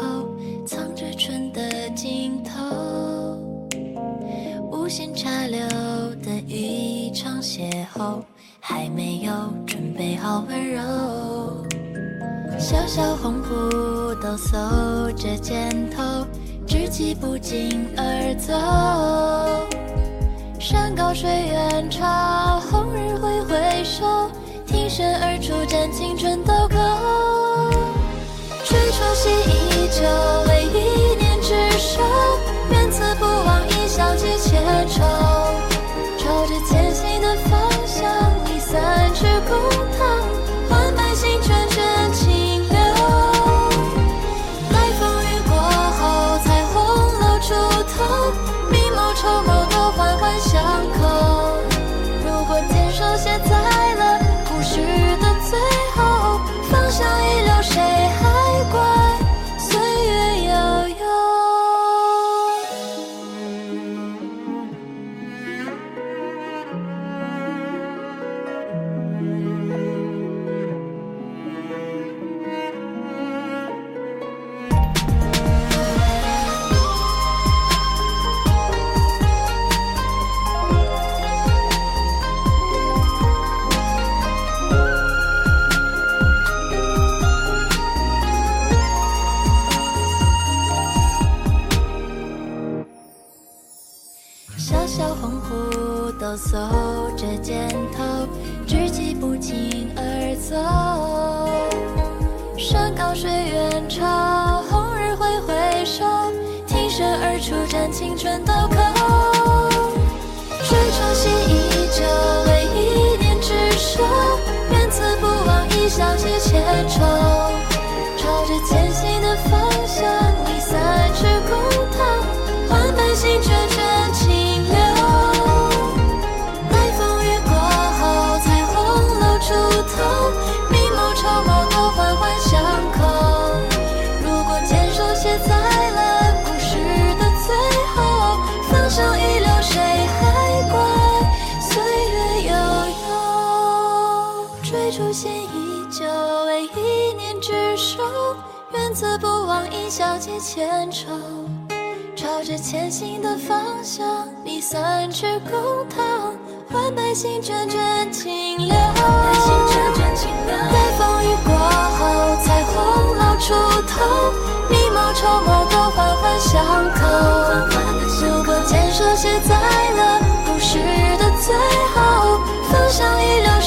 后，藏着春的尽头。无心插柳的一场邂逅，还没有准备好温柔。小小鸿鹄抖擞着箭头，知己不胫而走。山高水远潮，红日挥挥手，挺身而出展青春斗狗。追逐戏依旧，为一念执手，愿此不枉一笑解千愁。朝着前行的方向，你三尺公堂，换百姓涓涓清流。待风雨过后，彩虹露出头，密谋筹谋都环环相扣。如果坚守写在了故事的最后，方向已留，谁还怪岁月悠悠。小小鸿鹄抖擞着箭头，知己不胫而走。山高水远潮，红日挥挥手，挺身而出展青春斗狗。追逐戏依旧，为一念执手，愿此不枉一笑解千愁。朝着前行的方向，你三尺公堂，换百姓涓涓清流。待风雨过后，彩虹露出头，密谋筹谋都环环相扣。如果坚守写在了故事的最后，方向已留，谁还怪岁月悠悠。追逐线依旧，为一念执手，愿此不枉一笑解千愁。朝着前行的方向，你三尺公堂，换百姓涓涓清流。待风雨过后，彩虹露出头，密谋筹谋都环环相扣。如果坚守写在了故事的最后，方向已留。